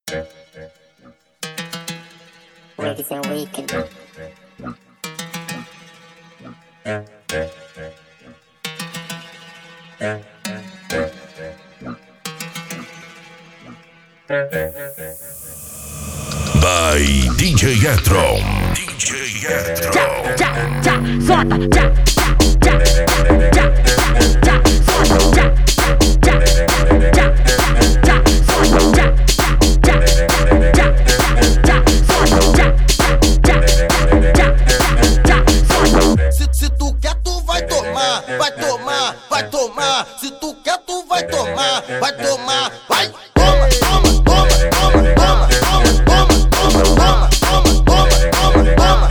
Ladies and weekend. By DJ Etron. DJ Etron. Solta, Se tu quer, tu vai tomar, vai tomar, vai tomar. Se tu quer, tu vai tomar, vai tomar, vai. Toma, toma, toma, toma, toma, toma, toma, toma, toma, toma, toma,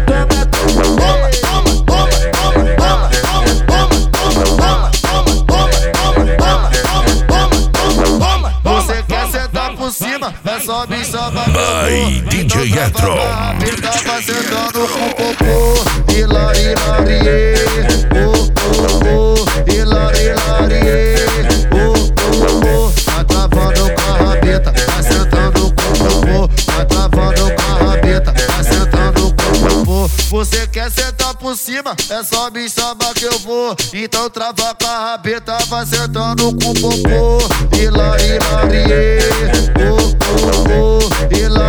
toma. Você quer sentar por cima, é só me chamar. By DJ Etron. Tava sentando com popô, hilari, hilari, hilari, hilari, vai travando com a rabeta, vai sentando com o popô, vai travando com a rabeta, vai sentando com o popô. Você quer sentar por cima, é só me chamar que eu vou. Então trava com a rabeta, vai sentando com o popô, hilari, hilari, hilari.